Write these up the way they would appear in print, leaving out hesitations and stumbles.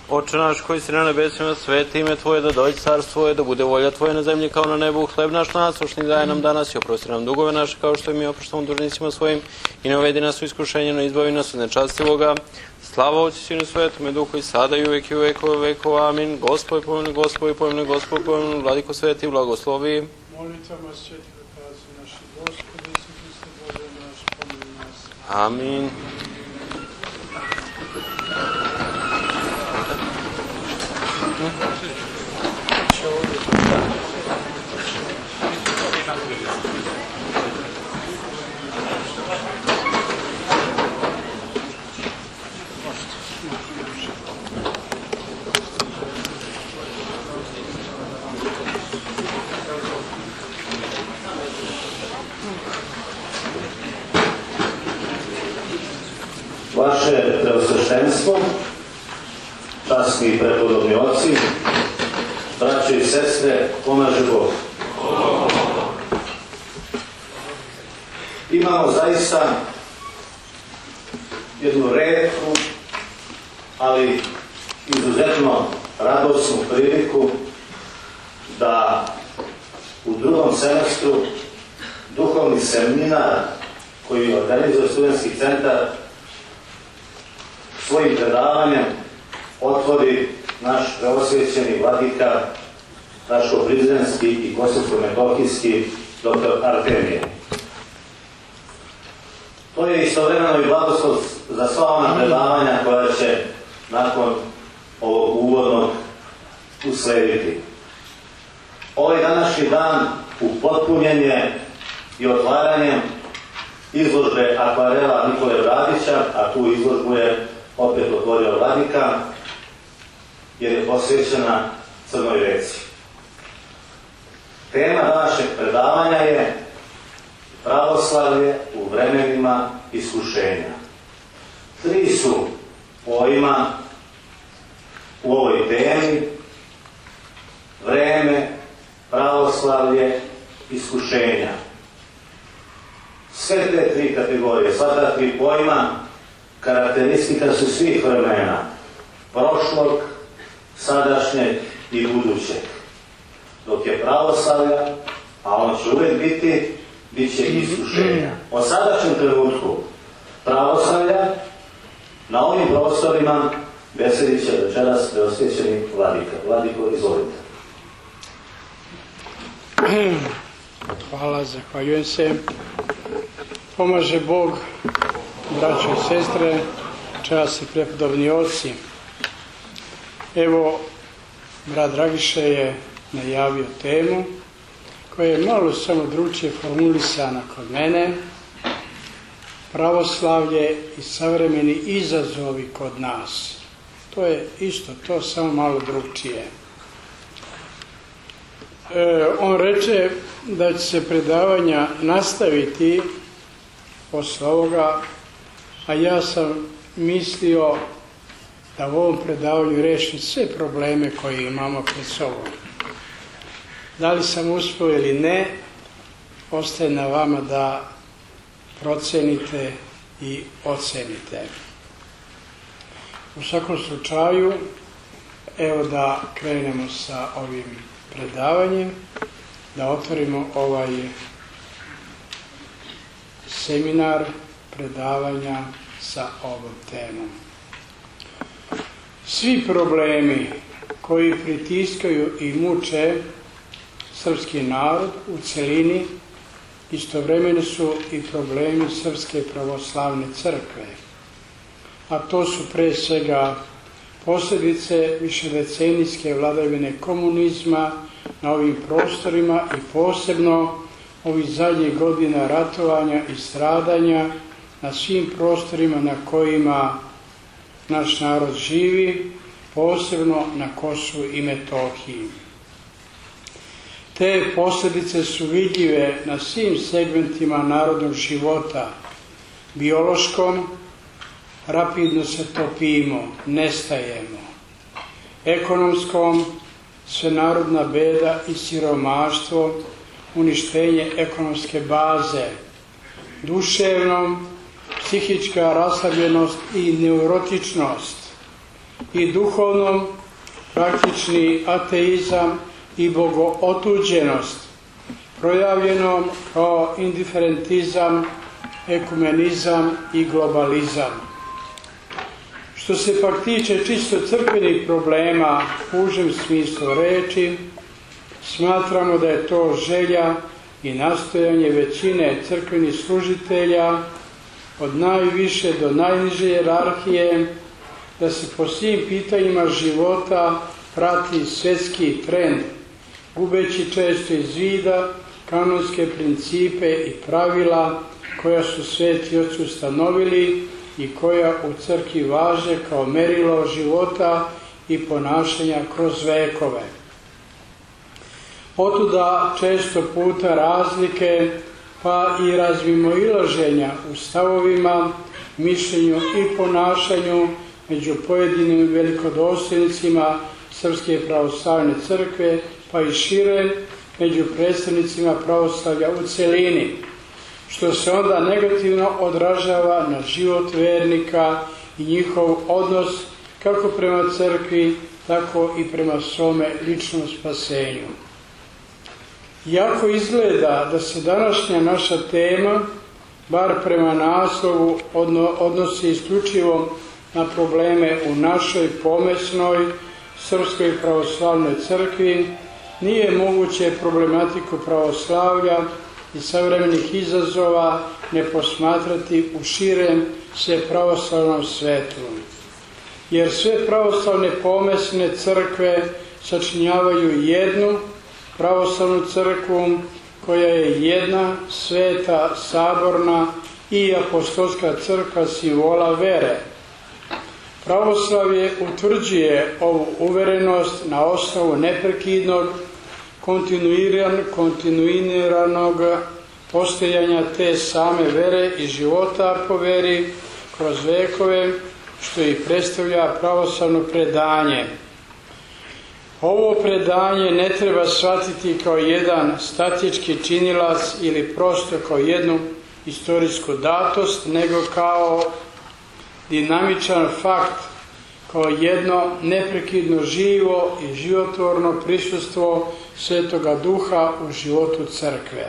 Oče naš koji si na nebesima, sveti ime Tvoje, da dođe carstvo Tvoje, da bude volja Tvoja na zemlji kao na nebu. Hleb naš naslušni daj nam danas i oprosti nam dugove naše kao što i mi oproštamo dužnicima svojim, i ne uvedi nas u iskušenje, no izbavi nas od nečastivoga. Slava Otcu i Sinu i Svetome Duhu, i sada i uvek i u vekove vekova. Amin. Gospod pomiluje, Gospod pomiluje, Gospod pomiluje, Vladiko sveti, blagoslovi. Molitvama svetih otaca naših, Gospode, Isus Hriste, Bože naš, pomiluj nas. Amin. Vaše preosveštenstvo, časni prepodobni oci, braće i sestre, pomaže Bog. Imamo zaista jednu retku, ali izuzetno radosnu priliku da u drugom semestru duhovni seminar koji organizuje Studentski centar svojim predavanjem otvori naš preosvećeni vladika Raško-Prizrenski i Kosovsko-Metohijski dr. Artemije. To je istovremeno i blagoslov za sva ona predavanja koja će nakon ovog uvodnog uslediti. Ovaj današnji dan upotpunjen je i otvaranjem izložbe akvarela Nikole Bradića, a tu izložbu je opet otvorio vladika, jer je posvećena Crnoj reci. Tema današnjeg predavanja je pravoslavlje u vremenima iskušenja. 3 su pojma u ovoj temi: vreme, pravoslavlje, iskušenja. Sve te 3 kategorije, sva ta 3 pojma karakteristika su svih vremena, prošlog, sadašnjeg i budućeg. Dok je pravoslavlja, a on će uvek biti, bit će iskušenja. O sadašnjem trenutku pravoslavlja na ovim prostorima besedit će večeras preosvećeni vladika. Vladiko, izvolite. Hvala, zahvaljujem se. Pomaže Bog, braćo i sestre, časni prepodobni oci. Evo, brat Dragiša je najavio temu koja je malo samo drugčije formulisana kod mene: pravoslavlje i savremeni izazovi kod nas. To je isto to, samo malo drugčije. On reče da će se predavanja nastaviti posle ovoga, a ja sam mislio da u ovom predavanju rešim sve probleme koje imamo pred sobom. Da li sam uspio ili ne, ostaje na vama da procenite i ocenite. U svakom slučaju, evo da krenemo sa ovim predavanjem, da otvorimo ovaj seminar predavanja sa ovom temom. Svi problemi koji pritiskaju i muče srpski narod u celini istovremeno su i problemi Srpske pravoslavne crkve, a to su pre svega posljedice višedecenijske vladavine komunizma na ovim prostorima i posebno ovih zadnjih godina ratovanja i stradanja na svim prostorima na kojima naš narod živi, posebno na Kosovu i Metohiji. Te posljedice su vidljive na svim segmentima narodnog života, biološkom, rapidno se topimo, nestajemo, ekonomskom, svenarodna beda i siromaštvo, uništenje ekonomske baze, duševnom, psihička raslabljenost i neurotičnost, i duhovnom, praktični ateizam i bogootuđenost, projavljenom kao indiferentizam, ekumenizam i globalizam. Što se pak tiče čisto crkvenih problema u užem smislu reči, smatramo da je to želja i nastojanje većine crkvenih služitelja od najviše do najniže hijerarhije da se po svim pitanjima života prati svjetski trend, gubeći često iz vida kanonske principe i pravila koja su sveti oci ustanovili i koja u crkvi važe kao merilo života i ponašanja kroz vekove. Otuda često puta razlike pa i razmimoilaženja u stavovima, mišljenju i ponašanju među pojedinim velikodostojnicima Srpske pravoslavne crkve, pa i šire među predstavnicima pravoslavlja u celini, što se onda negativno odražava na život vernika i njihov odnos kako prema crkvi, tako i prema svome ličnom spasenju. Iako izgleda da se današnja naša tema, bar prema naslovu, odnosi isključivo na probleme u našoj pomesnoj Srpskoj pravoslavnoj crkvi, nije moguće problematiku pravoslavlja i savremenih izazova ne posmatrati u širem svepravoslavnom svetlu. Jer sve pravoslavne pomesne crkve sačinjavaju jednu pravoslavnu crkvu koja je jedna, sveta, saborna i apostolska crkva simbola vere. Pravoslavlje utvrđuje ovu uverenost na osnovu neprekidnog, kontinuiranog postojanja te same vere i života po veri kroz vekove, što i predstavlja pravoslavno predanje. Ovo predanje ne treba shvatiti kao jedan statički činilac ili prosto kao jednu istorijsku datost, nego kao dinamičan fakt, kao jedno neprekidno živo i životvorno prisustvo Svetoga Duha u životu crkve.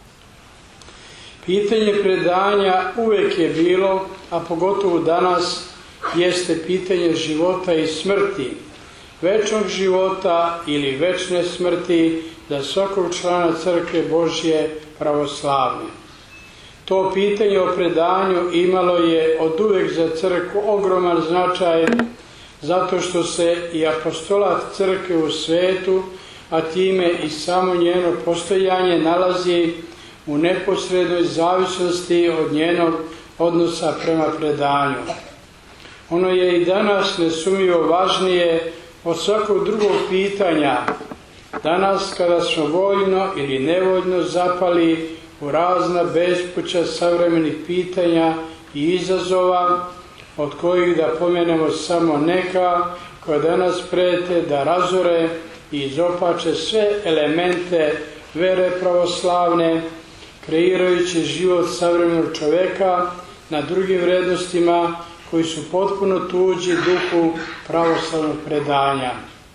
Pitanje predanja uvek je bilo, a pogotovo danas, jeste pitanje života i smrti, večnog života ili večne smrti za svakog člana crkve Božje pravoslavne. To pitanje o predanju imalo je od uvek za crkvu ogroman značaj, zato što se i apostolat crkve u svetu, a time i samo njeno postojanje nalazi u neposrednoj zavisnosti od njenog odnosa prema predanju. Ono je i danas nesumnjivo važnije od svakog drugog pitanja. Danas kada smo voljno ili nevoljno zapali u razna bespuća savremenih pitanja i izazova, od kojih da pomenemo samo neka koja danas prete da razore i izopače sve elemente vere pravoslavne, kreirajući život savremenog čoveka na drugim vrednostima koji su potpuno tuđi duhu pravoslavnog predanja.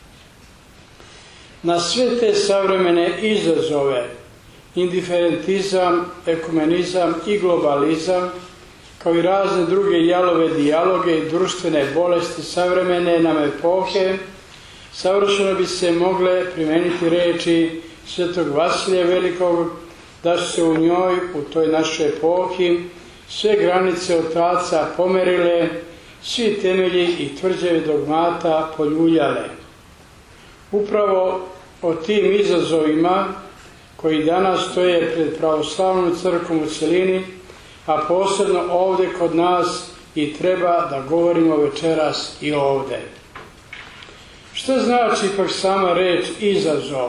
Na sve te savremene izazove, indiferentizam, ekumenizam i globalizam, kao i razne druge jalove dijaloge i društvene bolesti savremene nam epohe, savršeno bi se mogle primeniti reči Svetog Vasilija Velikog, da su se u njoj, u toj našoj epohi, sve granice otaca pomerile, svi temelji i tvrđave dogmata poljuljale. Upravo o tim izazovima koji danas stoje pred pravoslavnom crkvom u celini, a posebno ovde kod nas, i treba da govorimo večeras i ovde. Šta znači pak sama reč izazov?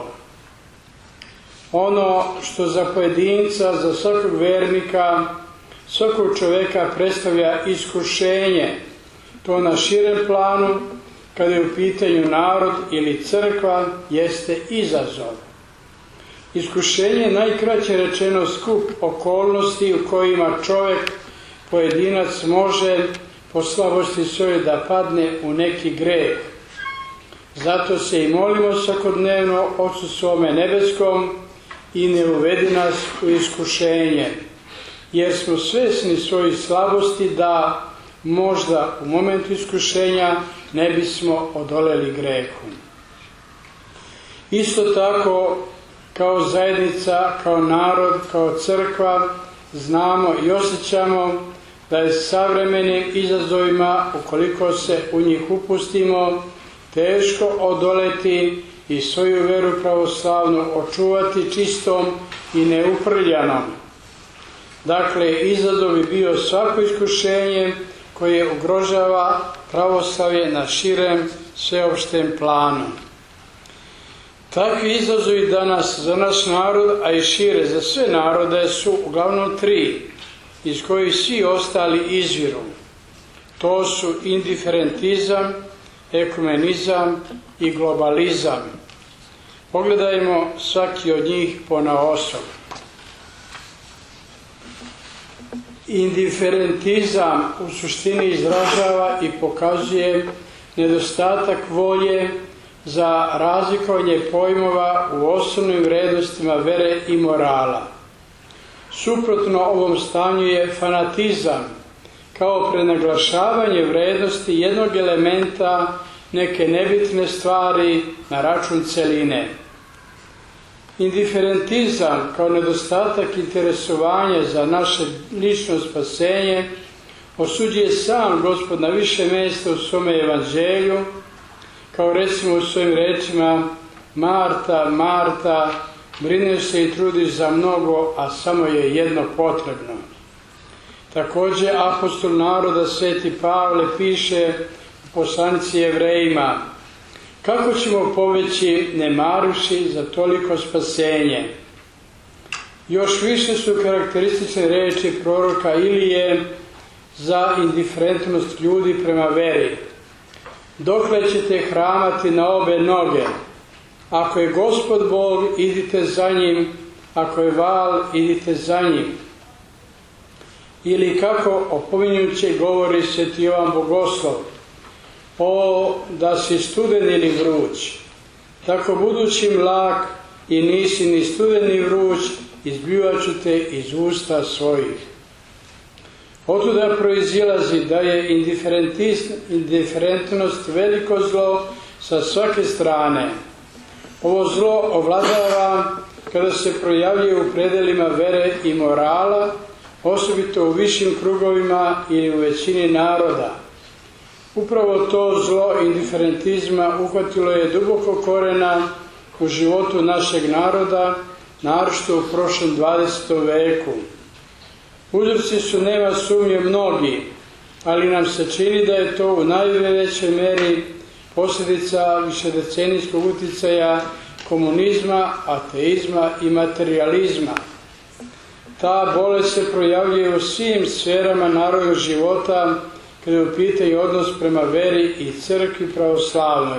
Ono što za pojedinca, za svakog vernika, svakog čoveka predstavlja iskušenje, to na širem planu, kada je u pitanju narod ili crkva, jeste izazov. Iskušenje, najkraće rečeno, skup okolnosti u kojima čovek, pojedinac, može po slabosti svojoj da padne u neki greh. Zato se i molimo svakodnevno Otcu svome nebeskom i ne uvedi nas u iskušenje, jer smo svjesni svojih slabosti da možda u momentu iskušenja ne bismo odoleli grehu. Isto tako, kao zajednica, kao narod, kao crkva, znamo i osjećamo da je savremenim izazovima, ukoliko se u njih upustimo, teško odoleti i svoju veru pravoslavnu očuvati čistom i neuprljanom. Dakle, izazov bi bio svako iskušenje koje ugrožava pravoslavlje na širem sveopštem planu. Takvi izazovi danas za naš narod, a i šire za sve narode, su uglavnom tri, iz kojih svi ostali izviru. To su indiferentizam, ekumenizam i globalizam. Pogledajmo svaki od njih ponaosob. Indiferentizam u suštini izražava i pokazuje nedostatak volje za razlikovanje pojmova u osnovnim vrednostima vere i morala. Suprotno ovom stanju je fanatizam, kao prenaglašavanje vrednosti jednog elementa neke nebitne stvari na račun celine. Indiferentizam kao nedostatak interesovanja za naše lično spasenje osuđuje sam Gospod na više mjesta u svome evanđelju, kao recimo u svojim rečima: Marta, Marta, brineš se i trudiš za mnogo, a samo je jedno potrebno. Također apostol naroda Sveti Pavle piše u poslanici Jevrejima: kako ćemo poveći ne maruši za toliko spasenje? Još više su karakteristične reči proroka Ilije za indiferentnost ljudi prema veri. Dokle ćete hramati na obe noge? Ako je Gospod Bog, idite za njim, ako je val, idite za njim. Ili kako opominjuće govori Sveti Jovan Bogoslov: o, da si studen ili vruć, tako budući mlak i nisi ni studen ni vruć, izbljuvat ću te iz usta svojih. Otuda proizilazi da je indiferentnost veliko zlo sa svake strane. Ovo zlo ovladava kada se projavljuje u predelima vere i morala, osobito u višim krugovima ili u većini naroda. Upravo to zlo indiferentizma uhvatilo je duboko korena u životu našeg naroda, naročito u prošlom 20. veku. Uzroci su, nema sumnje, mnogi, ali nam se čini da je to u najvećoj meri posljedica višedecenijskog utjecaja komunizma, ateizma i materijalizma. Ta bolest se projavljuje u svim sferama narodnog života, kada je u pitanju odnos prema veri i crkvi pravoslavnoj.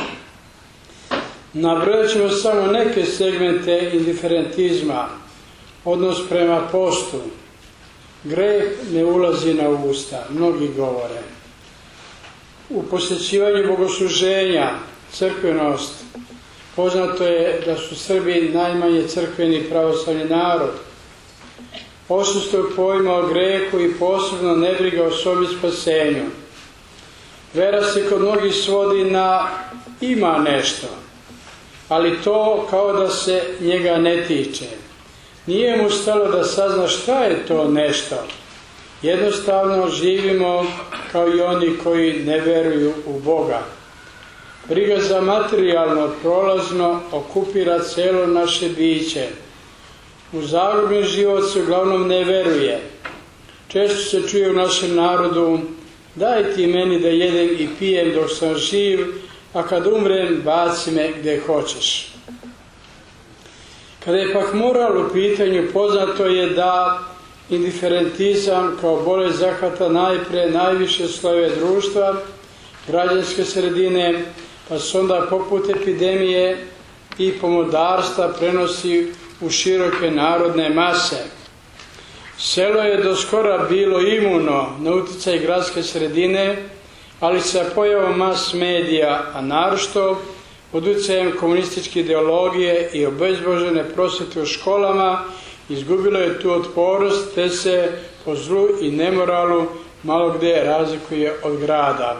Nabrojat ćemo samo neke segmente indiferentizma. Odnos prema postu. Greh ne ulazi na usta, mnogi govore. U posjećivanju bogosluženja, crkvenost. Poznato je da su Srbi najmanje crkveni pravoslavni narod. Odsustvo pojma o grehu i posebno nebriga o sobi spasenju. Vera se kod mnogih svodi na ima nešto, ali to kao da se njega ne tiče. Nije mu stalo da sazna šta je to nešto. Jednostavno živimo kao i oni koji ne veruju u Boga. Briga za materijalno, prolazno okupira cijelo naše biće. U zagrobni život se uglavnom ne veruje. Često se čuje u našem narodu: daj ti meni da jedem i pijem dok sam živ, a kad umrem baci me gdje hoćeš. Kada je pak moral u pitanju, poznato je da indiferentizam kao bolest zahvata najprije najviše slojeve društva, građanske sredine, pa se onda poput epidemije i pomodarstva prenosi u široke narodne mase. Selo je do skora bilo imuno na utjecaj gradske sredine, ali sa pojavom mas medija, a naročito pod utjecajem komunističke ideologije i obezbožene prosvete u školama, izgubilo je tu otpornost, te se po zlu i nemoralu malo gdje razlikuje od grada.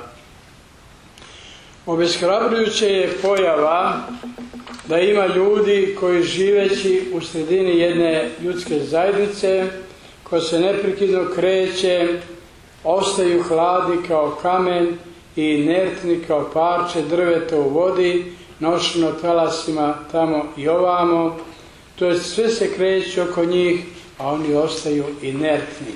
Obeshrabrujuće je pojava da ima ljudi koji živeći u sredini jedne ljudske zajednice, koja se neprekidno kreće, ostaju hladi kao kamen i inertni kao parče drveta u vodi, nošeno talasima tamo i ovamo, to jest sve se kreće oko njih, a oni ostaju inertni.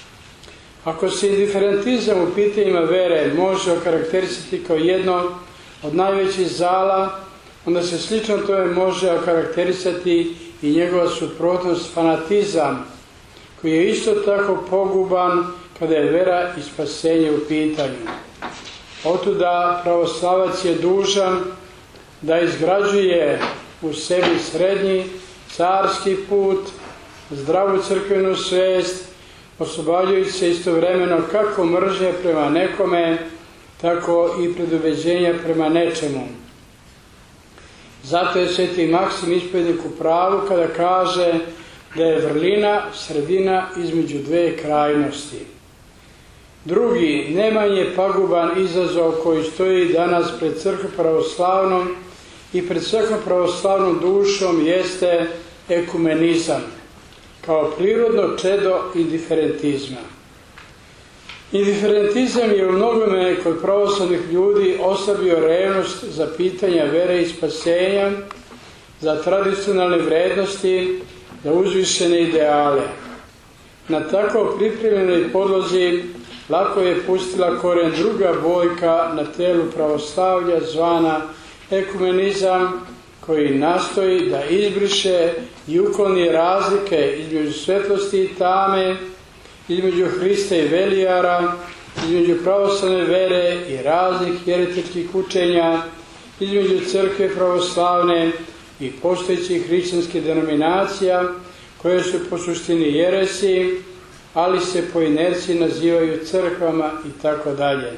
Ako se indiferentizam u pitanjima vere može okarakterisati kao jedno od najvećih zala, onda se slično tome može okarakterisati i njegova suprotnost fanatizam, koji je isto tako poguban kada je vera i spasenje u pitanju. Otuda pravoslavac je dužan da izgrađuje u sebi srednji carski put, zdravu crkvenu svest, oslobađajući se istovremeno kako mržnje prema nekome, tako i predubeđenja prema nečemu. Zato je sveti Maksim ispovjednik u pravu kada kaže da je vrlina sredina između dve krajnosti. Drugi, nemanje paguban izazov koji stoji danas pred crkvom pravoslavnom i pred svakom pravoslavnom dušom jeste ekumenizam, kao prirodno čedo indiferentizma. Indiferentizam je u mnogome kod pravoslavnih ljudi oslabio revnost za pitanja vere i spasenja, za tradicionalne vrednosti, za uzvišene ideale. Na tako pripremljenoj podlozi lako je pustila koren druga bojka na telu pravoslavlja zvana ekumenizam, koji nastoji da izbriše i ukloni razlike između svetlosti i tame, između Hrista i Velijara, između pravoslavne vere i raznih jeretičkih učenja, između crkve pravoslavne i postojećih hrišćanskih denominacija, koje su po suštini jeresi, ali se po inerciji nazivaju crkvama i tako dalje.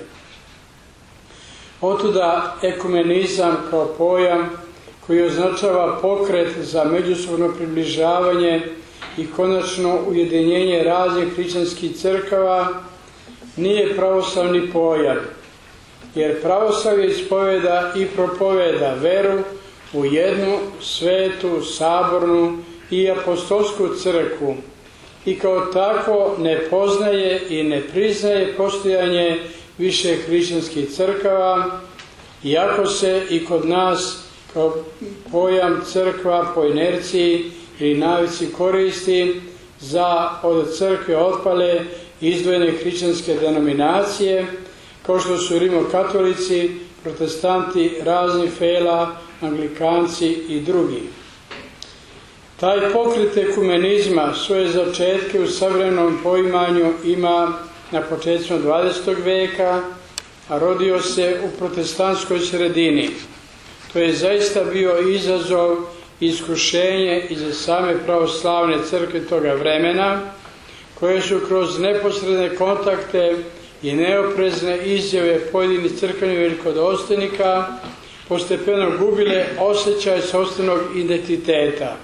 Otuda ekumenizam kao pojam koji označava pokret za međusobno približavanje i konačno ujedinjenje raznih hrišćanskih crkava nije pravoslavni pojam, jer pravoslavlje ispoveda i propoveda veru u jednu svetu, sabornu i apostolsku crkvu i kao tako ne poznaje i ne priznaje postojanje više hrišćanskih crkava, iako se i kod nas kao pojam crkva po inerciji ili navici koristi za od crkve otpale izdvojene hrišćanske denominacije, kao što su rimokatolici, protestanti raznih fela, anglikanci i drugi. Taj pokret ekumenizma svoje začetke u savremenom poimanju ima na početku 20. veka, a rodio se u protestantskoj sredini. To je zaista bio izazov i iskušenje i za same pravoslavne crkve toga vremena, koje su kroz neposredne kontakte i neoprezne izjave pojedinih crkvenih velikodostojnika postepeno gubile osjećaj sopstvenog identiteta.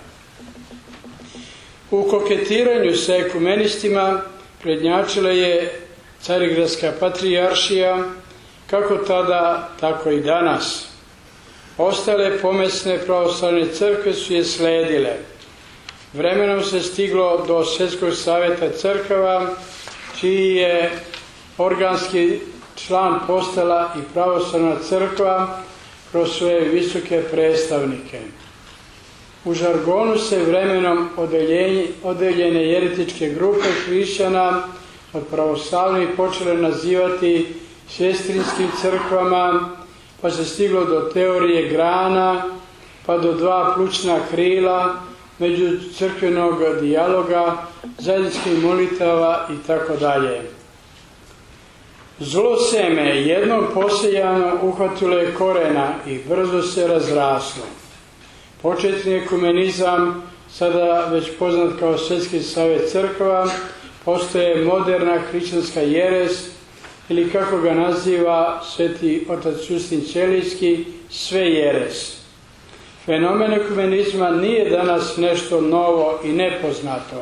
U koketiranju sa ekumenistima prednjačila je Carigradska patrijaršija, kako tada, tako i danas. Ostale pomesne pravoslavne crkve su je sledile. Vremenom se stiglo do Svjetskog savjeta crkava, čiji je organski član postala i pravoslavna crkva kroz svoje visoke predstavnike. U žargonu se vremenom odeljene jeretičke grupe hrišćana od pravoslavnih počele nazivati sestrinskim crkvama, pa se stiglo do teorije grana, pa do dva plućna krila, međucrkvenog dijaloga, zajedničkih molitava i tako dalje. Zlo seme jednom posejano uhvatilo je korena i brzo se razraslo. Početni ekumenizam sada već poznat kao Svjetski savjet crkva, postoje moderna hrišćanska jeres, ili kako ga naziva sveti otac Justin Ćelijski, sve jeres. Fenomen ekumenizma nije danas nešto novo i nepoznato.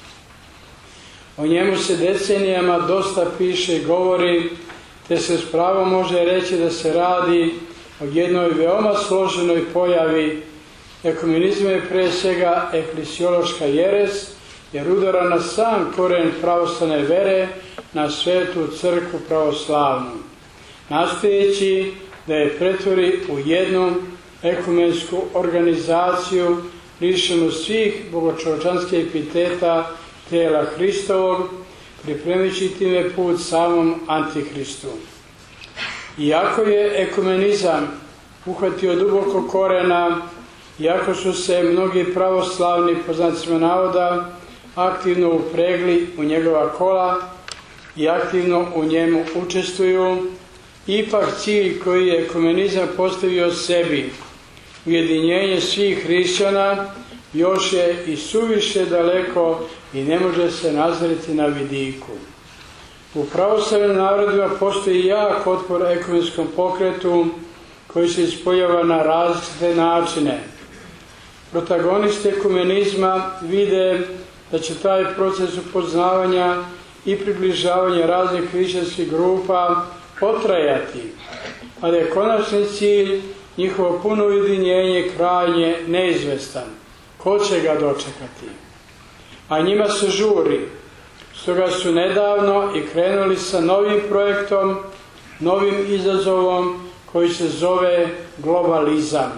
O njemu se decenijama dosta piše i govori, te se s pravom može reći da se radi o jednoj veoma složenoj pojavi. Ekumenizam je prije svega eklesiološka jeres, jer udara na sam koren pravoslavne vere, na svetu crkvu pravoslavnu, nastojeći da je pretvori u jednu ekumensku organizaciju lišenu svih bogočovječanskih epiteta tijela Hristovog, pripremići time put samom Antihristu. Iako je ekumenizam uhvatio duboko korena, iako su se mnogi pravoslavni, po znacima navoda, aktivno upregli u njegova kola i aktivno u njemu učestvuju, ipak cilj koji je ekumenizam postavio sebi, ujedinjenje svih hrišćana, još je i suviše daleko i ne može se nazreti na vidiku. U pravoslavnim narodima postoji jak otpor ekumenskom pokretu koji se ispoljava na različite načine. Protagonisti ekumenizma vide da će taj proces upoznavanja i približavanja raznih hrišćanskih grupa potrajati, a da je konačni cilj njihovo puno ujedinjenje krajnje neizvestan. Ko će ga dočekati? A njima se žuri. Stoga su nedavno i krenuli sa novim projektom, novim izazovom koji se zove globalizam.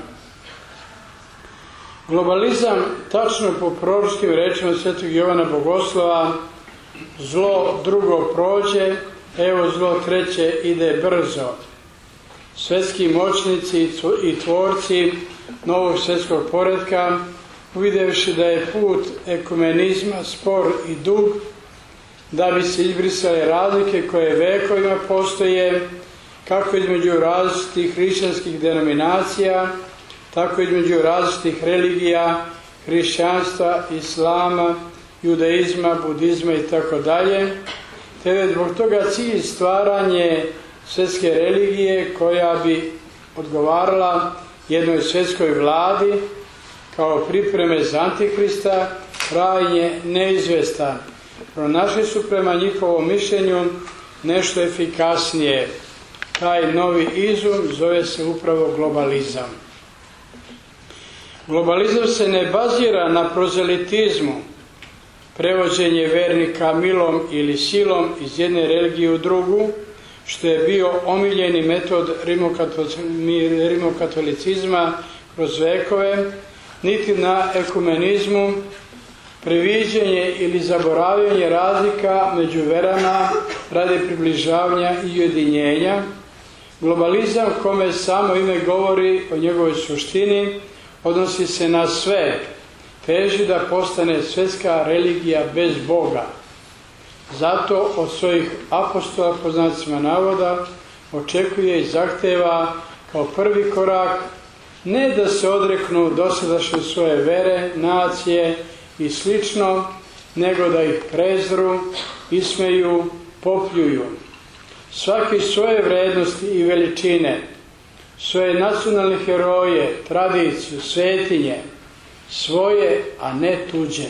Globalizam, tačno po proročkim rečima svetog Jovana Bogoslova, zlo drugo prođe, evo zlo treće ide brzo. Svjetski moćnici i tvorci novog svjetskog poretka, uvidjevši da je put ekumenizma spor i dug, da bi se izbrisale razlike koje vekovima postoje, kako između različitih hrišćanskih denominacija, tako između različitih religija, hrišćanstva, islama, judaizma, budizma i tako dalje, te je zbog toga cilj stvaranje svjetske religije koja bi odgovarala jednoj svjetskoj vladi kao pripreme za Antihrista krajnje neizvestan. Pronašli su prema njihovom mišljenju nešto efikasnije. Taj novi izum zove se upravo globalizam. Globalizam se ne bazira na prozelitizmu, prevođenje vernika milom ili silom iz jedne religije u drugu, što je bio omiljeni metod rimokatolicizma kroz vekove, niti na ekumenizmu, previđenje ili zaboravljanje razlika među verama radi približavanja i ujedinjenja. Globalizam, kome samo ime govori o njegovoj suštini, odnosi se na sve, teži da postane svjetska religija bez Boga. Zato od svojih apostola, po znacima navoda, očekuje i zahteva kao prvi korak ne da se odreknu dosadašnje svoje vere, nacije i slično, nego da ih prezru, ismeju, popljuju. Svaki svoje vrednosti i veličine, svoje nacionalne heroje, tradiciju, svetinje, svoje, a ne tuđe.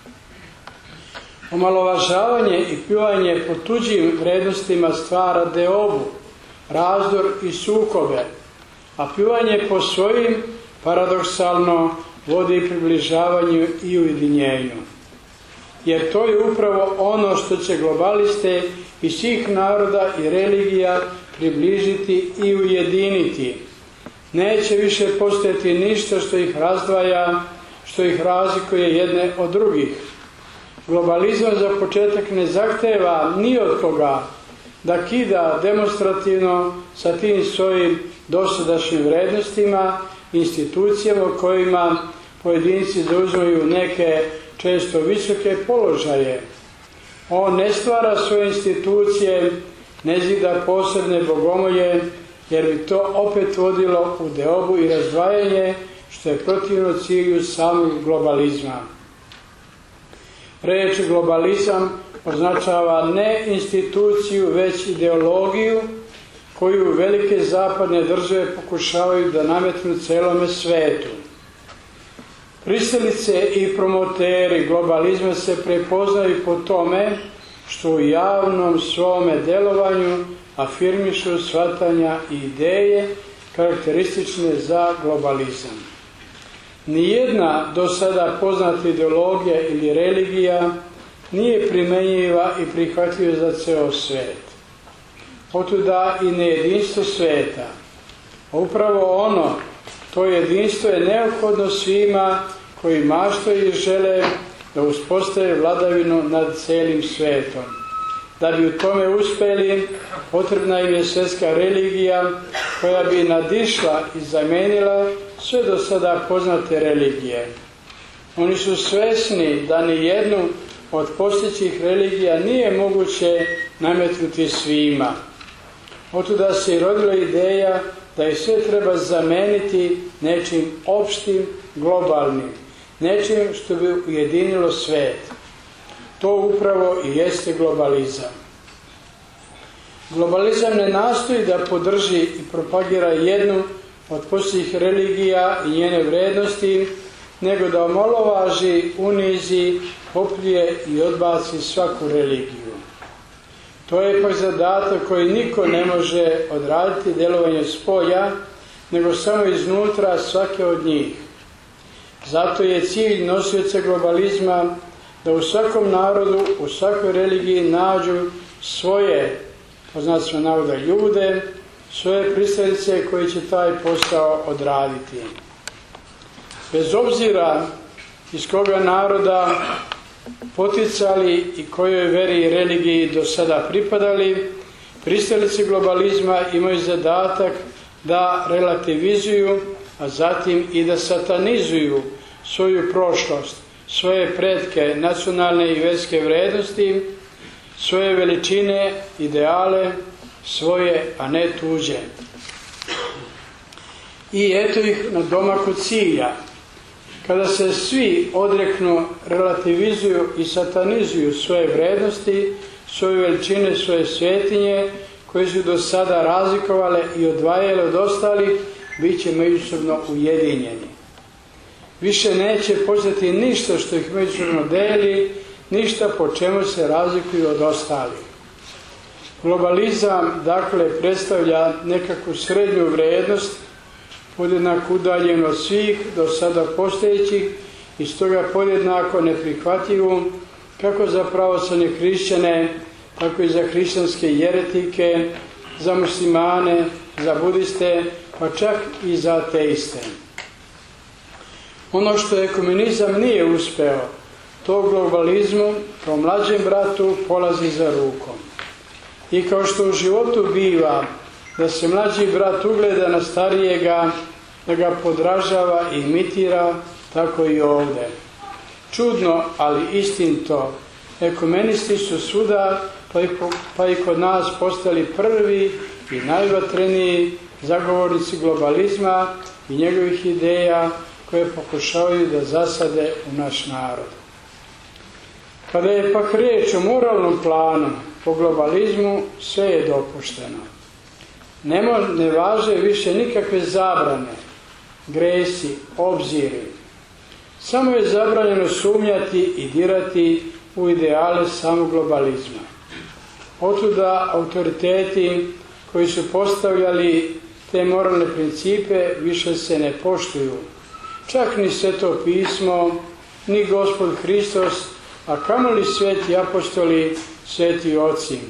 Omalovažavanje i pljuvanje po tuđim vrednostima stvara deobu, razdor i sukobe, a pljuvanje po svojim paradoksalno vodi približavanju i ujedinjenju. Jer to je upravo ono što će globaliste iz svih naroda i religija približiti i ujediniti. Neće više postojati ništa što ih razdvaja, što ih razlikuje jedne od drugih. Globalizam za početak ne zahteva ni od koga da kida demonstrativno sa tim svojim dosadašnjim vrednostima, institucijama u kojima pojedinci zauzimaju neke često visoke položaje. On ne stvara svoje institucije, ne zida posebne bogomolje, jer bi to opet vodilo u deobu i razdvajanje što je protivno cilju samog globalizma. Reč globalizam označava ne instituciju, već ideologiju koju velike zapadne države pokušavaju da nametnu celome svetu. Pristalice i promoteri globalizma se prepoznaju po tome što u javnom svome delovanju afirmišu shvatanja i ideje karakteristične za globalizam. Nijedna do sada poznata ideologija ili religija nije primenjiva i prihvatljiva za ceo svet. Otuda i nejedinstvo sveta. Upravo to jedinstvo je neophodno svima koji maštaju i žele da uspostave vladavinu nad celim svetom. Da bi u tome uspeli, potrebna im je svjetska religija koja bi nadišla i zamenila sve do sada poznate religije. Oni su svesni da ni jednu od postojećih religija nije moguće nametnuti svima. Otuda se i rodila ideja da je sve treba zameniti nečim opštim, globalnim, nečim što bi ujedinilo svet. To upravo i jeste globalizam. Globalizam ne nastoji da podrži i propagira jednu od postojećih religija i njene vrednosti, nego da omalovaži, unizi, popljuje i odbaci svaku religiju. To je pak zadatak koji niko ne može odraditi delovanje spolja, nego samo iznutra svake od njih. Zato je cilj nosioca globalizma da u svakom narodu, u svakoj religiji nađu svoje, po znacima navoda, ljude, svoje pristalice koji će taj posao odraditi. Bez obzira iz koga naroda poticali i kojoj veri i religiji do sada pripadali, pristalice globalizma imaju zadatak da relativizuju, a zatim i da satanizuju svoju prošlost, svoje pretke, nacionalne i vjerske vrednosti, svoje veličine, ideale, svoje, a ne tuđe. I eto ih na domaku cilja. Kada se svi odreknu, relativizuju i satanizuju svoje vrednosti, svoje veličine, svoje svetinje, koje su do sada razlikovale i odvajale od ostalih, bit će međusobno ujedinjeni. Više neće postati ništa što ih međusobno deli, ništa po čemu se razlikuju od ostalih. Globalizam, dakle, predstavlja nekakvu srednju vrednost, podjednako udaljen od svih do sada postojećih i stoga podjednako neprihvatljivu kako za pravoslavne hrišćane, tako i za hrišćanske jeretike, za muslimane, za budiste, pa čak i za ateiste. Ono što ekumenizam nije uspeo, to globalizmu kao mlađem bratu polazi za rukom. I kao što u životu biva da se mlađi brat ugleda na starijega, da ga podražava i imitira, tako i ovdje. Čudno, ali istinito, ekumenisti su svuda, pa i kod nas postali prvi i najvatreniji zagovornici globalizma i njegovih ideja koje pokušavaju da zasade u naš narod. Kada je pak riječ o moralnom planu po globalizmu, sve je dopušteno. Ne važe više nikakve zabrane, gresi, obziri. Samo je zabranjeno sumnjati i dirati u ideale samog globalizma. Otuda autoriteti koji su postavljali te moralne principe više se ne poštuju. Čak ni Sveto pismo, ni Gospod Hristos, a kamoli sveti apostoli, sveti oci.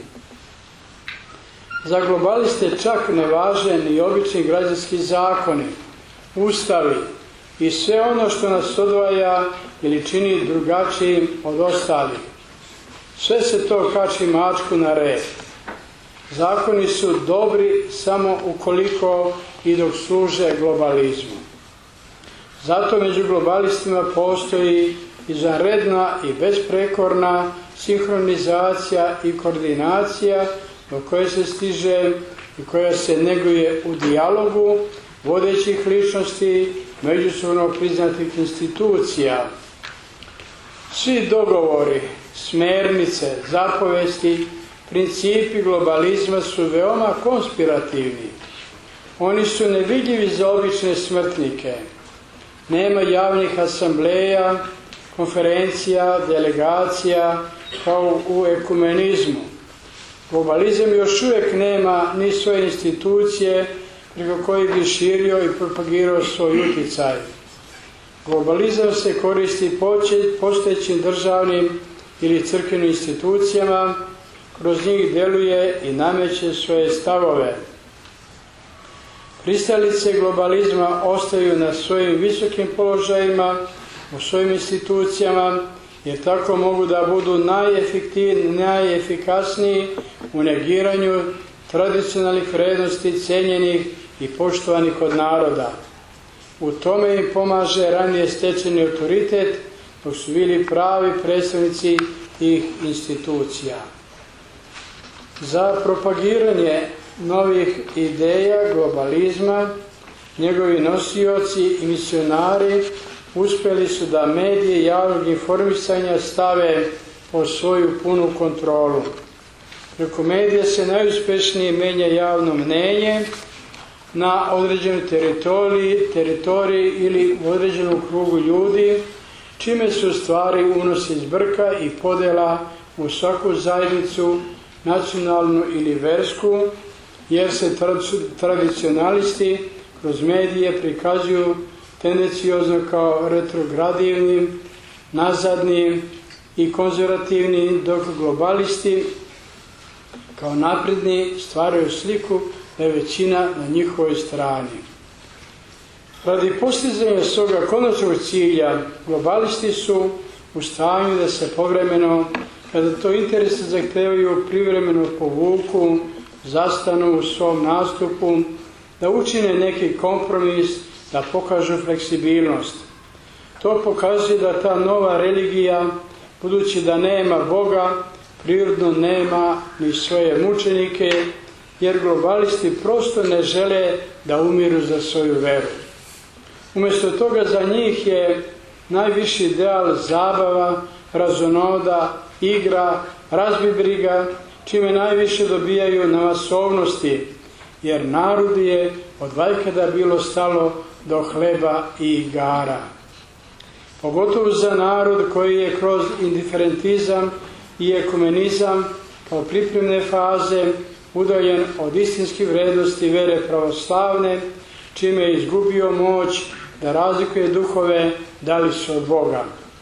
Za globaliste čak ne važe ni obični građanski zakoni, ustavi i sve ono što nas odvaja ili čini drugačijim od ostalih. Sve se to kači mačku na rep. Zakoni su dobri samo ukoliko i dok služe globalizmu. Zato među globalistima postoji izvanredna i besprekorna sinhronizacija i koordinacija do koje se stiže i koja se neguje u dijalogu vodećih ličnosti međusobno priznatih institucija. Svi dogovori, smernice, zapovesti, principi globalizma su veoma konspirativni. Oni su nevidljivi za obične smrtnike. Nema javnih asambleja, konferencija, delegacija kao u ekumenizmu. Globalizam još uvijek nema ni svoje institucije preko kojih bi širio i propagirao svoj utjecaj. Globalizam se koristi postojećim državnim ili crkvenim institucijama, kroz njih djeluje i nameće svoje stavove. Pristalice globalizma ostaju na svojim visokim položajima, u svojim institucijama, jer tako mogu da budu najefikasniji u negiranju tradicionalnih vrijednosti cijenjenih i poštovanih od naroda. U tome im pomaže ranije stečeni autoritet, dok su bili pravi predstavnici tih institucija. Za propagiranje novih ideja globalizma, njegovi nosioci i misionari uspjeli su da medije javnog informisanja stave pod svoju punu kontrolu. Preko medija se najuspješnije menja javno mnenje na određenoj teritoriji ili u određenom krugu ljudi, čime se u stvari unosi zbrka i podjela u svaku zajednicu, nacionalnu ili versku, jer se tradicionalisti kroz medije prikazuju tendenciozno kao retrogradivnim, nazadnim i konzervativnim, dok globalisti kao napredni stvaraju sliku da je većina na njihovoj strani. Radi postizanja svoga konačnog cilja, globalisti su u stanju da se povremeno, kada to interese zahtevaju, privremeno povuku, zastanu u svom nastupu, da učine neki kompromis, da pokažu fleksibilnost. To pokazuje da ta nova religija, budući da nema Boga, prirodno nema ni svoje mučenike, jer globalisti prosto ne žele da umiru za svoju veru. Umjesto toga za njih je najviši ideal zabava, razonoda, igra, razbibriga, čime najviše dobijaju na masovnosti, jer narodu je od vajkada bilo stalo do hleba i igara. Pogotovo za narod koji je kroz indiferentizam i ekumenizam kao pripremne faze udaljen od istinskih vrijednosti vere pravoslavne, čime je izgubio moć da razlikuje duhove da li su od Boga.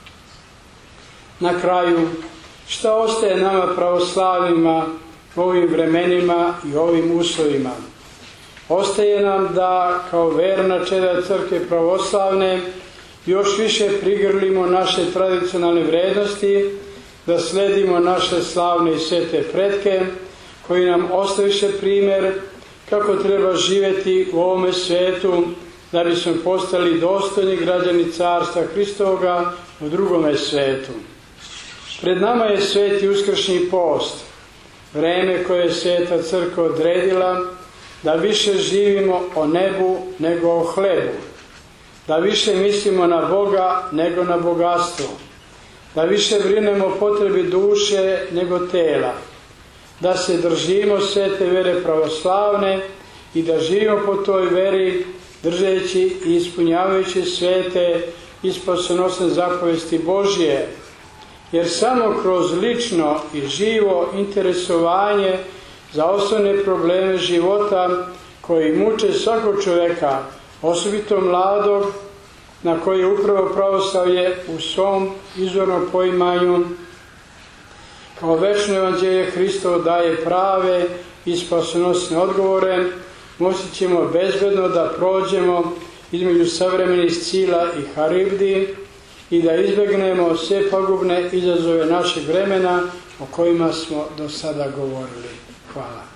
Na kraju, šta ostaje nama pravoslavnima u ovim vremenima i ovim uslovima? Ostaje nam da kao verna čeda crkve pravoslavne još više prigrlimo naše tradicionalne vrijednosti, da sledimo naše slavne i svete pretke, koji nam ostaviše primjer kako treba živjeti u ovome svijetu, da bismo postali dostojni građani Carstva Hristovoga u drugome svijetu. Pred nama je sveti uskršnji post, vreme koje je Sveta Crkva odredila da više živimo o nebu nego o hlebu, da više mislimo na Boga nego na bogatstvo, da više brinemo o potrebi duše nego tela, da se držimo svete vere pravoslavne i da živimo po toj veri, držeći i ispunjavajući svete i spasonosne zapovesti Božje, jer samo kroz lično i živo interesovanje za osnovne probleme života koji muče svakog čovjeka, osobito mladog, na koji je upravo pravoslavlje u svom izvornom poimanju kao večno evanđelje Hristovo daje prave i spasonosne odgovore, moći ćemo bezbedno da prođemo između savremenih Scila i Haribdi i da izbjegnemo sve pagubne izazove našeg vremena o kojima smo do sada govorili. Hvala.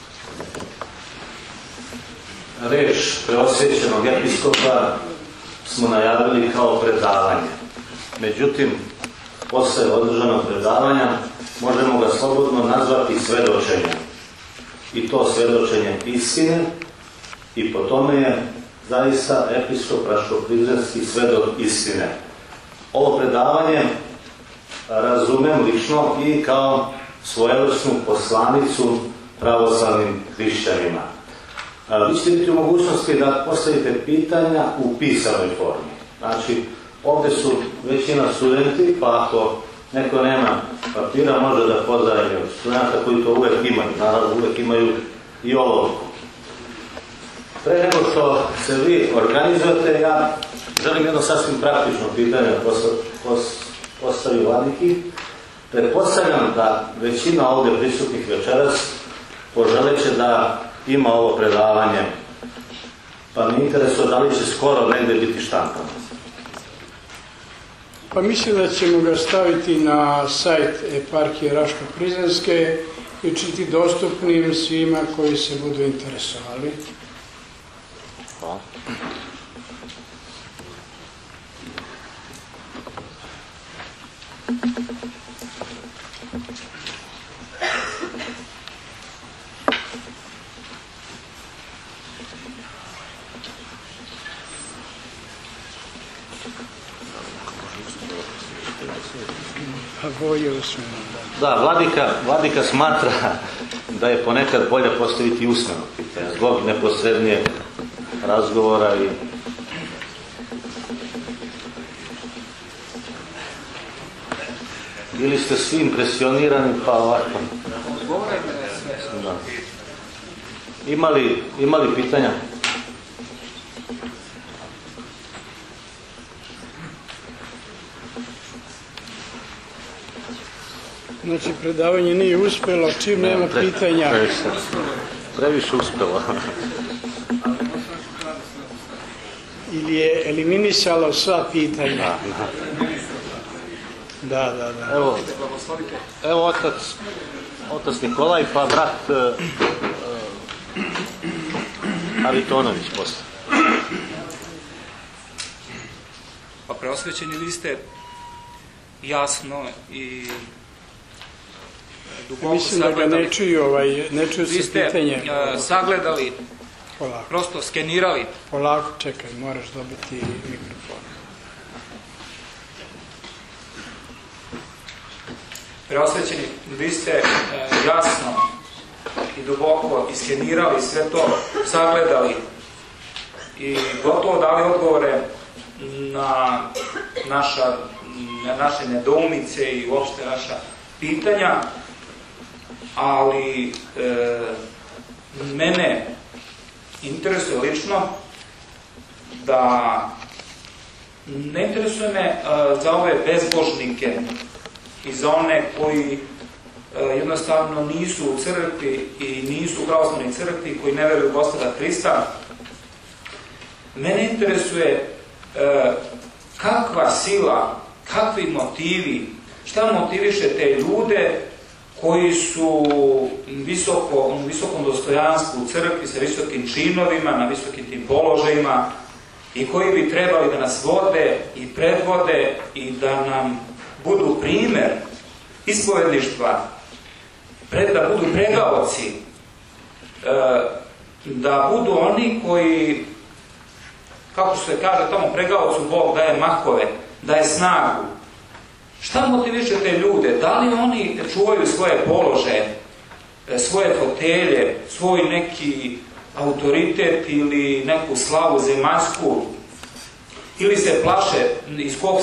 Reč preosvećenog episkopa smo najavili kao predavanje. Međutim, posle održanog predavanja možemo ga slobodno nazvati svedočenjem. I to svedočenje istine, i po tome je zaista episkop Raško-Prizrenski svedok istine. Ovo predavanje razumem lično i kao svojevrsnu poslanicu pravoslavnim hrišćanima. Vi ćete biti u mogućnosti da postavite pitanja u pisanoj formi. Znači, ovdje su većina studenti, pa ako neko nema papira, može da pozajmi od studenta koji to uvek imaju. Naravno, uvek imaju i olovku. Pre nego što se vi organizujete, ja želim jedno sasvim praktično pitanje postavi Vladiki. Pretpostavljam da većina ovdje prisutnih večeras poželeće da ima ovo predavanje, pa mi interesuje da li će skoro negdje biti štampano. Pa mislim da ćemo ga staviti na sajt eparhije Raško-Prizrenske i učiniti dostupnim svima koji se budu interesovali. Hvala. Da, Vladika smatra da je ponekad bolje postaviti usmeno pitanje, zbog neposrednijeg razgovora i ili ste svi impresionirani, pa ovako. Da. Imali pitanja? Znači, predavanje nije uspjelo, čim nema pitanja. Previše uspjelo. Ili je eliminisalo sva pitanja. Da. Evo otac Nikolaj, pa brat Aritonović posle. Pa preosvećeni, vi ste jasno i duboko mislim da ga ne čuju se pitanje. Vi ste sagledali, polako. Prosto skenirali. Polako, čekaj, moraš dobiti mikrofon. Preosvećeni, vi ste jasno i duboko iskenirali sve to, sagledali i gotovo dali odgovore na naše nedoumice i uopšte naša pitanja, ali mene interesuje lično da ne interesuje me za ove bezbožnike i za one koji jednostavno nisu u crkvi i nisu u pravoslavnoj crkvi, koji ne veruju u Gospoda Hrista. Mene interesuje kakva sila, kakvi motivi, šta motiviše te ljude koji su u visokom dostojanstvu u crkvi, sa visokim činovima, na visokim tim položajima i koji bi trebali da nas vode i predvode i da nam budu primjer ispovedništva, da budu pregaoci, da budu oni koji, kako se kaže tamo, pregaocu Bog daje mahove, daje snagu. Šta motiviše te ljude? Da li oni čuvaju svoje položaje, svoje fotelje, svoj neki autoritet ili neku slavu zemaljsku, ili se plaše iz kakvog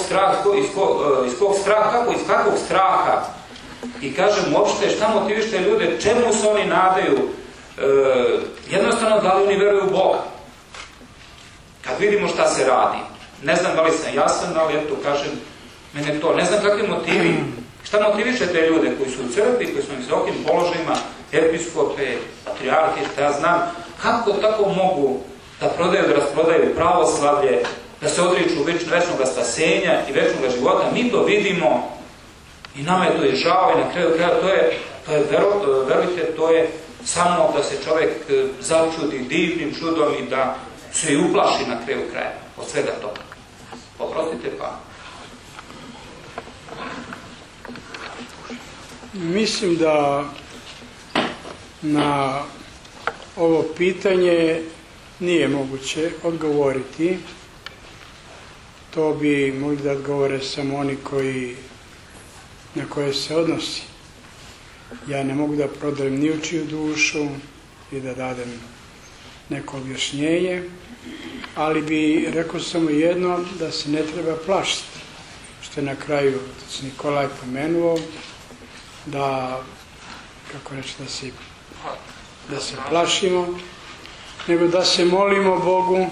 straha? I kažem uopšte, šta motiviše ljude, čemu se oni nadaju? Jednostavno, da li oni veruju u Boga? Kad vidimo šta se radi. Ne znam da li sam jasan, ali eto, kažem, mene to, ne znam kakvi motivi. Šta motiviše te ljude koji su u crkvi, koji su na visokim položajima, episkope, patrijarhe, šta ja znam, kako tako mogu da prodaju, da rasprodaju pravoslavlje, da se odriču večnog spasenja i večnog života? Mi to vidimo i nama je to i žao i na kraju verujte, to je samo da se čovjek začudi divnim čudom i da se i uplaši na kraju kraja od svega toga. Oprostite pa. Mislim da na ovo pitanje nije moguće odgovoriti. To bi mogli da odgovore samo oni na koje se odnosi. Ja ne mogu da prodajem ni u čiju dušu i da dadem neko objašnjenje, ali bi rekao samo jedno, da se ne treba plašiti, što je na kraju Nikolaj pomenuo, da, kako reći, da se plašimo, nego da se molimo Bogu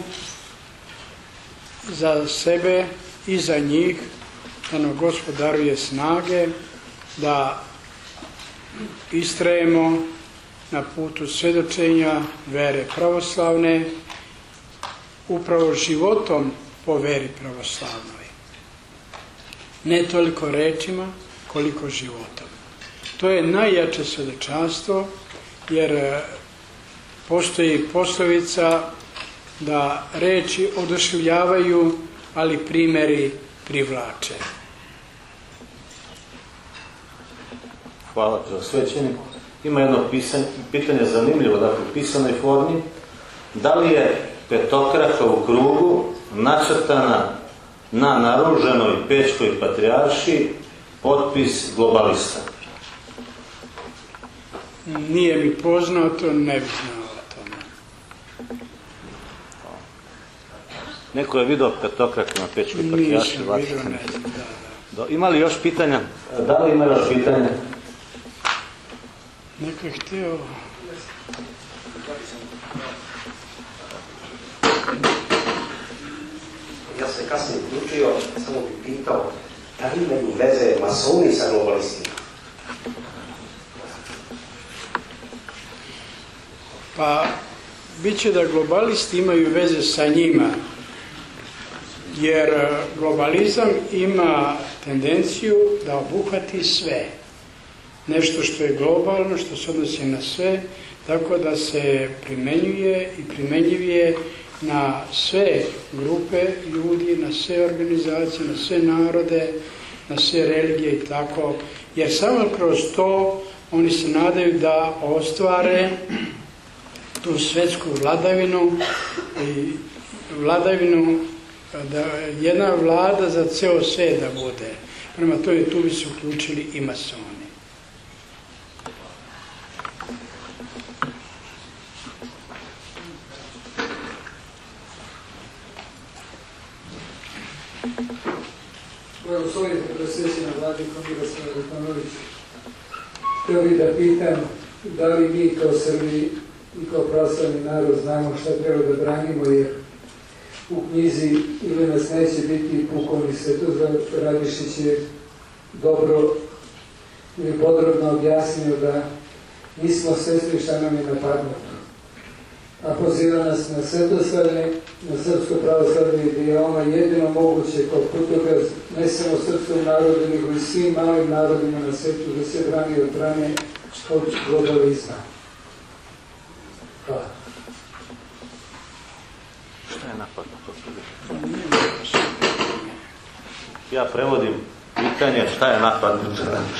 za sebe i za njih, da nam Gospod daruje snage, da istrajemo na putu svjedočenja vere pravoslavne, upravo životom po veri pravoslavnoj. Ne toliko rečima, koliko životom. To je najjače svjedočanstvo, jer postoji poslovica da reči oduševljavaju, ali primjeri privlače. Hvala svećeniku. Ima jedno pitanje zanimljivo, dakle u pisanoj formi. Da li je petokraka u krugu nacrtana na naruženoj Pećkoj patrijaršiji potpis globalista? Nije mi poznato, ne bih znao o tome. Neko je vidio petokraku na Pećkoj patrijaršiji? Nisam vidio, ne znam, da. Ima li još pitanja? Da li ima još pitanja? Neko je htio... Ja se kasnije uključio, samo bih pitao, da li imaju veze masoni sa globalistima? Pa, bit će da globalisti imaju veze sa njima, jer globalizam ima tendenciju da obuhvati sve. Nešto što je globalno, što se odnosi na sve, tako da se primenjuje i primenjivije na sve grupe ljudi, na sve organizacije, na sve narode, na sve religije i tako. Jer samo kroz to oni se nadaju da ostvare tu svetsku vladavinu, da jedna vlada za ceo svet da bude. Prema tome tu bi se uključili i masoni. Blagoslovite presvećena vladiko Miroslava Vukanovića. Htio bih da pitam da li mi kao Srbi i kao pravoslavni narod znamo šta treba da branimo, jer u knjizi Ili nas neće biti pukovnik Svetozar Radišić je dobro ili podrobno objasnio da nismo svesni šta nam je napadnuto. A poziva nas na svetoslavlje, na srpsko pravoslavlje, gdje je ono jedino moguće kao putokaz ne samo srpskom narodu, nego i svim malim narodima na svetu da se brani od strane od globalizma. Hvala. Šta je napadno? Ja prevodim pitanje šta je napadnuto.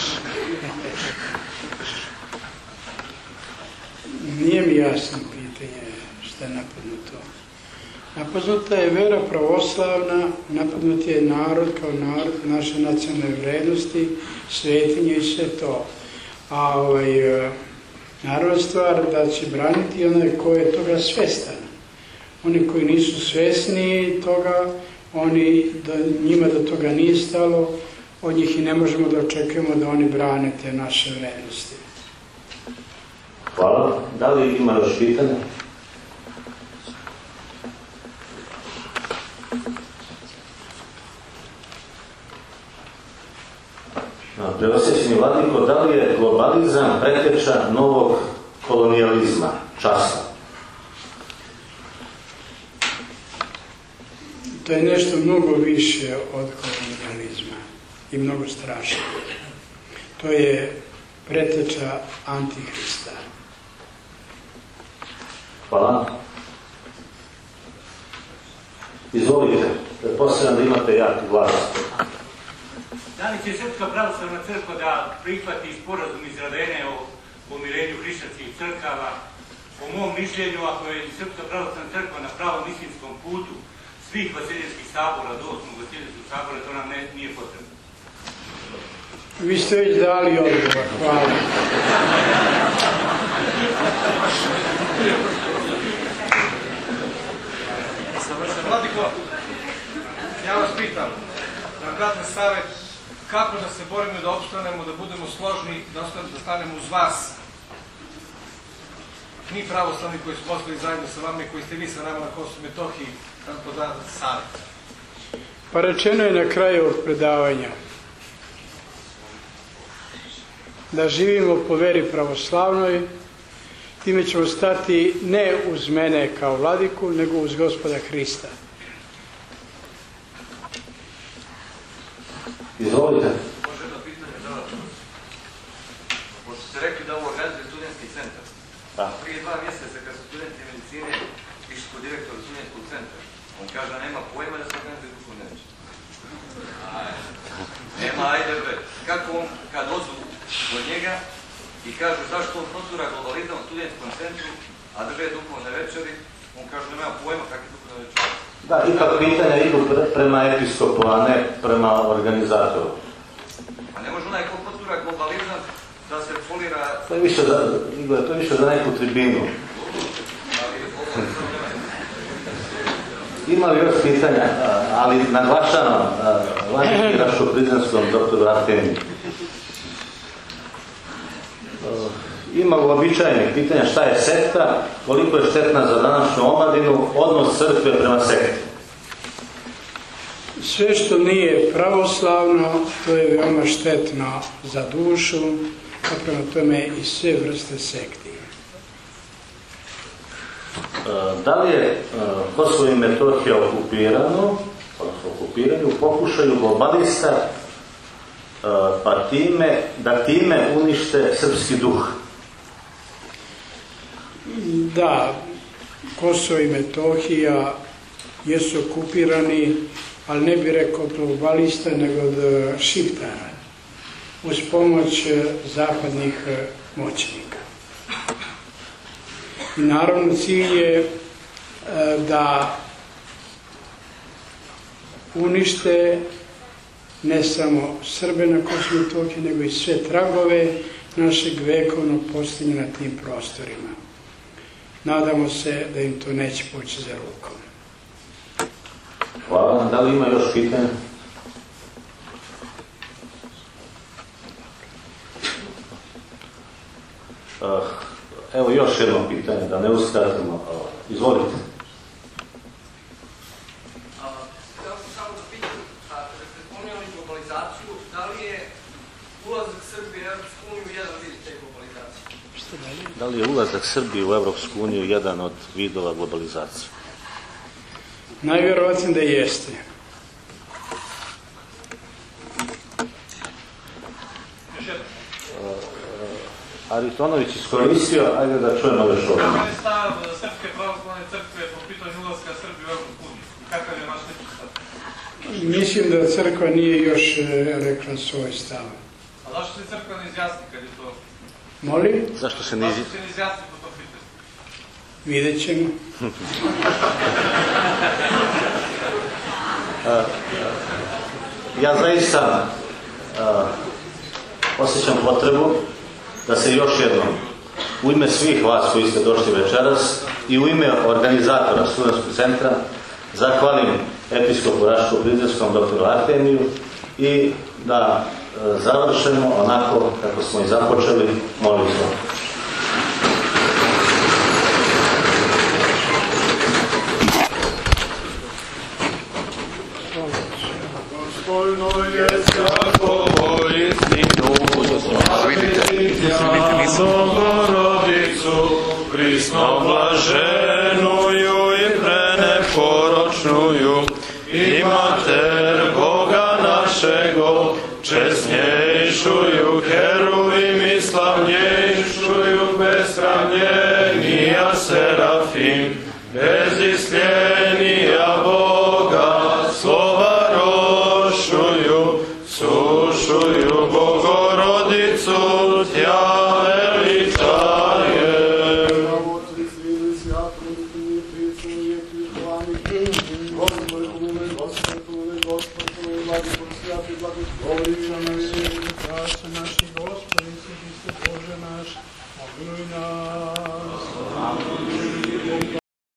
Nije mi jasno pitanje šta je napadnuto. Napadnuta je vera pravoslavna, napadnut je narod kao narod, naše nacionalne vrednosti, svetinje i sve to. A naravno stvar da će braniti onaj ko je toga svestan. Oni koji nisu svesni toga, njima da toga nije stalo, od njih i ne možemo da očekujemo da oni brane te naše vrednosti. Hvala. Da li ima još pitanja? Preosjećeni vladiko, da li je globalizam preteča novog kolonijalizma, časa? To je nešto mnogo više od kolonijalizma i mnogo strašno. To je preteča Antihrista. Hvala. Izvolite. Pretpostavljam da imate jaki glas. Da li će Srpska pravoslavna crkva da prihvati sporazum iz Ravene o pomirenju hrišćanskih crkava? Po mom mišljenju, ako je Srpska pravoslavna crkva na pravom istinskom putu svih vaseljenskih sabora do 8. vaseljenskog sabora, to nam nije potrebno. Vi ste već dali odgovor. Hvala. Vladiko, ja vas pitam, da vam datem savjet kako da se borimo da opstanemo, da budemo složni, da stanemo uz vas. Mi pravoslavni koji smo ostali zajedno sa vama i koji ste vi sa nama na Kosovu i Metohiji, da vam podate savjet. Pa rečeno je na kraju ovog predavanja da živimo po veri pravoslavnoj, time ćemo stati ne uz mene kao vladiku, nego uz Gospoda Hrista. Izvolite. Može jedno pitanje da vas. Pošto ste rekli da ovo organizuje studentski centar. Prije 2 mjeseca kad su studenti medicine išli kod direktora studentskog centra, on kaže da nema pojma da se organizuje duhovne veće. Nema, ajde bre. Kako on, kad odu od njega i kažu zašto on prozura globalizam u studentskom centru, a drže duhovne večeri, on kaže da nema pojma kakve duhovne večeri. Da, ipak pitanja idu prema episkopu, a ne prema organizatoru. A ne može onaj ko prozura globalizam da se folira... To je više za neku tribinu. Ima li još pitanja, ali naglašavam vladiki Raško-Prizrenskom doktoru Artemiju. Ima uobičajenih pitanja šta je sekta, koliko je štetna za današnju omladinu, odnos crkve prema sekti. Sve što nije pravoslavno, to je veoma štetno za dušu, a prema tome i sve vrste sekti. Da li je Kosovo i Metohija okupirano, odnosno okupirani u pokušaju globalista, pa time unište srpski duh? Da, Kosovo i Metohija jesu okupirani, ali ne bi rekao globalista, nego od Šiptara, uz pomoć zapadnih moćnika. I naravno cilj je da unište ne samo Srbe na Kosovu i Metohiji, nego i sve tragove našeg vekovnog postojanja na tim prostorima. Nadamo se da im to neće poći za rukom. Hvala vam. Da li ima još pitanja? Evo još jedno pitanje, da ne uskratimo. Izvolite. Samo da pitam, kada ste spomenuli globalizaciju, da li je ulazak Srbije u Evropsku uniju jedan vid te globalizacije? Da li je ulazak Srbije u Evropsku uniju jedan od vidova globalizacije? Najvjerovatno da jeste. Aritonović iskoristio, ajde da čujemo još ovo. Kakav je stav Srpske pravoslavne crkve po pitanju ulaska Srbije u Evropsku uniju? Kakav je vaš stav? Mislim da crkva nije još rekla svoj stav. A zašto se crkva ne izjasni kad je to? Molim? Zašto se ne izjasni po tom pitanju? Vidjet ćemo. Ja zaista osjećam potrebu da se još jednom u ime svih vas koji ste došli večeras i u ime organizatora studentskog centra zahvalim episkopu Raško-Prizrenskom doktoru Artemiju i da završimo onako kako smo i započeli molitvom. Gospodno je svako istinu, Bogorodicu, prisno blaženuju i preneporočnuju, i mater Boga našego, česnjejšuju, heruvim i slavnjejšuju, besramljenija serafim, bezisljenija Boga, Tja veličajem. Gospod, Gospod,